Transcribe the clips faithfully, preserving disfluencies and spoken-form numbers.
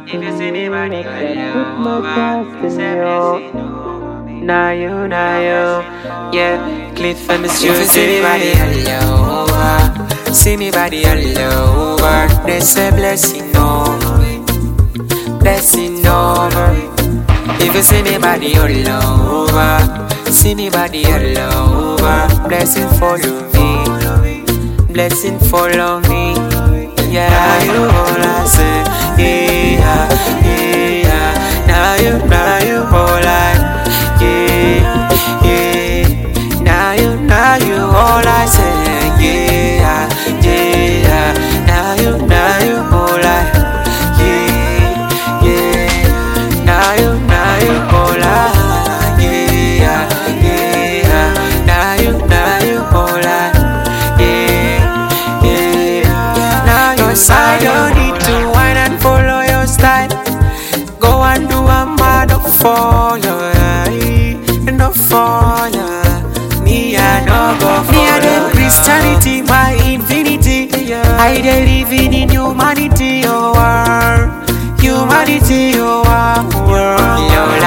If you see anybody, I you put my over. trust in Say you. blessing over me. Now you, now you, yeah. Cliff and the If you street. see anybody, all over. See anybody all over. They say blessing over me. Blessing over. If you see anybody all over. See anybody all over. Blessing follow me. Blessing follow me. Yeah, now you all I say. Yeah, yeah. Now you, now you all I. Yeah, yeah. Now you, now you all I say. Yeah, yeah. Now you, now you all I. Yeah, yeah. Now you, now you all I. Yeah, yeah. Now you, now you all I. Yeah, yeah. Now you, I don't need to whine and follow your style. Go and do a mad for you, no for you. Me I no go for me I dey Christianity, my infinity. I dey living in humanity, oh world, humanity, oh world.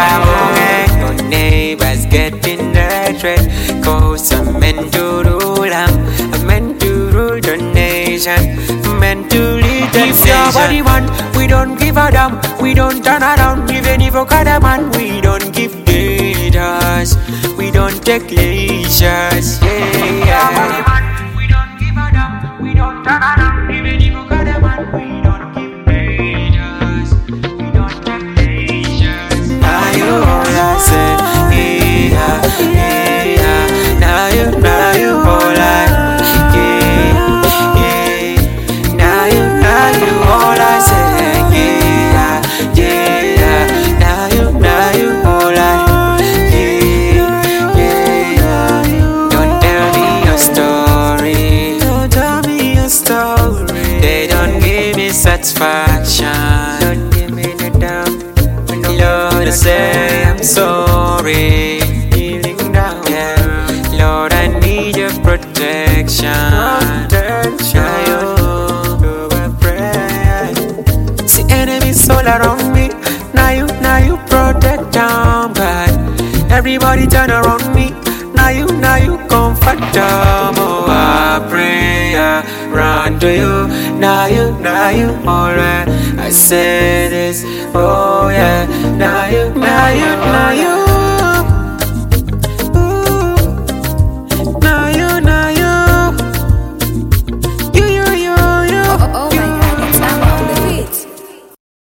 Your neighbors getting hatred, cause I'm meant to rule, I'm meant to rule the nation, meant to lead the nation. If your body man, we don't give a damn, we don't turn around. Even if you got a man, we don't give haters, we don't take leisures. Yeah, we don't give a damn, we don't turn around. Even if you got a man, we don't give haters, we don't take leisures. Now you all I say, yeah, yeah. Now you, now you all I, yeah, yeah. Now you, now you all I say, yeah, yeah. Now you, now you all I, yeah, yeah. Don't tell me your story, don't tell me your story. They don't give me satisfaction, don't give me the damn. Lord, I say I'm sorry, feeling down, yeah. Lord, I need your protection, protection. You, I pray. See enemies all around me. Now you, now you protect them, God. Everybody turn around me. Now you, now you comfort them. Oh, I pray, I run to you. Now you, now you, alright. I say this, oh yeah. Now you, now you, now you.